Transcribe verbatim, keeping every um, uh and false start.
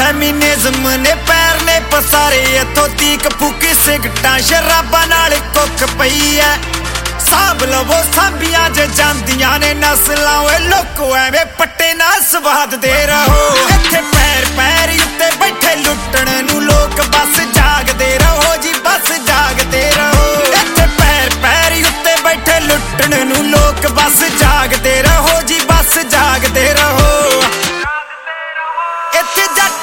ਫੈਮੀਨਿਜ਼ਮ ਨੇ ਪੈਰ ਨੇ ਪਸਾਰੇ ਇੱਥੋਂ ਤੀਕ ਫੂਕੀ ਸਿਗਟਾਂ ਸ਼ਰਾਬਾਂ ਨਾਲ ਕੁੱਕ ਪਈ ਐ ਸਾਂਭ ਲਵੋ ਸਾਂਭੀਆਂ ਜੇ ਜਾਂਦੀਆਂ ਨੇ ਨਸਲਾਂ ਓਏ ਲੋਕੋ ਐਵੇਂ ਪੱਟੇ ਨਾ ਸਵਾਦ ਦੇ ਰਹੋ ਇੱਥੇ ਪੈਰ ਪੈਰ